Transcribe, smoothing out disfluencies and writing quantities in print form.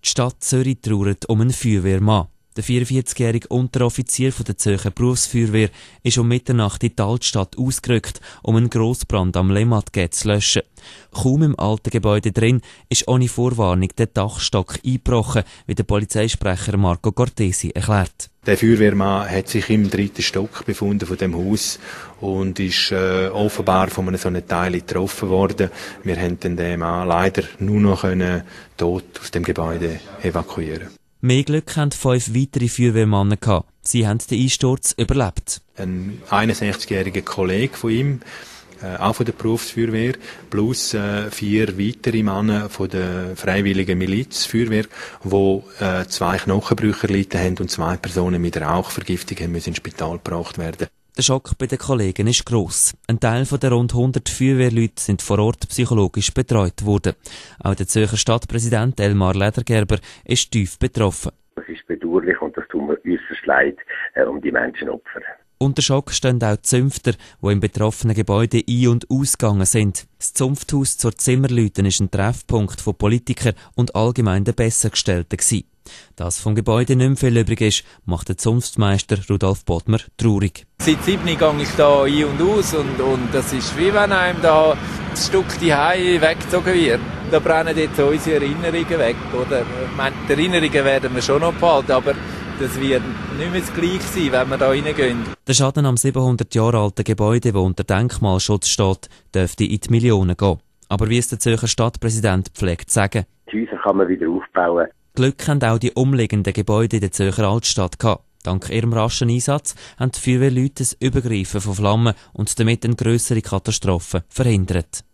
Die Stadt Zürich trauert um einen Feuerwehrmann. Der 44-jährige Unteroffizier der Zürcher Berufsfeuerwehr ist um Mitternacht in die Altstadt ausgerückt, um einen Grossbrand am Lemmat-Gate zu löschen. Kaum im alten Gebäude drin ist ohne Vorwarnung der Dachstock eingebrochen, wie der Polizeisprecher Marco Cortesi erklärt. Der Feuerwehrmann hat sich im 3. Stock befunden von dem Haus und ist offenbar von einem so einem Teil getroffen worden. Wir haben den Mann leider nur noch tot aus dem Gebäude evakuieren. Mehr Glück hatten 5 weitere Feuerwehrmänner gehabt. Sie haben den Einsturz überlebt. Ein 61-jähriger Kollege von ihm, auch von der Berufsfeuerwehr, plus 4 weitere Männer von der freiwilligen Milizfeuerwehr, die 2 Knochenbrüche erlitten haben und 2 Personen mit Rauchvergiftung müssen ins Spital gebracht werden. Der Schock bei den Kollegen ist gross. Ein Teil der rund 100 Feuerwehrleute sind vor Ort psychologisch betreut worden. Auch der Zürcher Stadtpräsident Elmar Ledergerber ist tief betroffen. Das ist bedauerlich und das tut mir äusserst leid um die Menschenopfer. Unter Schock stehen auch die Zünfter, die im betroffenen Gebäude ein- und ausgegangen sind. Das Zunfthaus zur Zimmerleuten war ein Treffpunkt von Politikern und allgemein den Bessergestellten gewesen. Dass vom Gebäude nicht mehr viel übrig ist, macht der Zunftmeister Rudolf Bodmer traurig. Seit 7 gehe ich da ein und aus und das ist wie wenn einem da das Stück die Hause weggezogen wird. Da brennen jetzt unsere Erinnerungen weg, oder? Ich meine, die Erinnerungen werden wir schon noch behalten, aber das wird nicht mehr das Gleiche sein, wenn wir da reingehen. Der Schaden am 700 Jahre alten Gebäude, das unter Denkmalschutz steht, dürfte in die Millionen gehen. Aber wie es der Zürcher Stadtpräsident pflegt zu sagen: Die Häuser kann man wieder aufbauen. Glück haben auch die umliegenden Gebäude in der Zürcher Altstadt gehabt. Dank ihrem raschen Einsatz haben die Feuerwehrleute das Übergreifen von Flammen und damit eine grössere Katastrophe verhindert.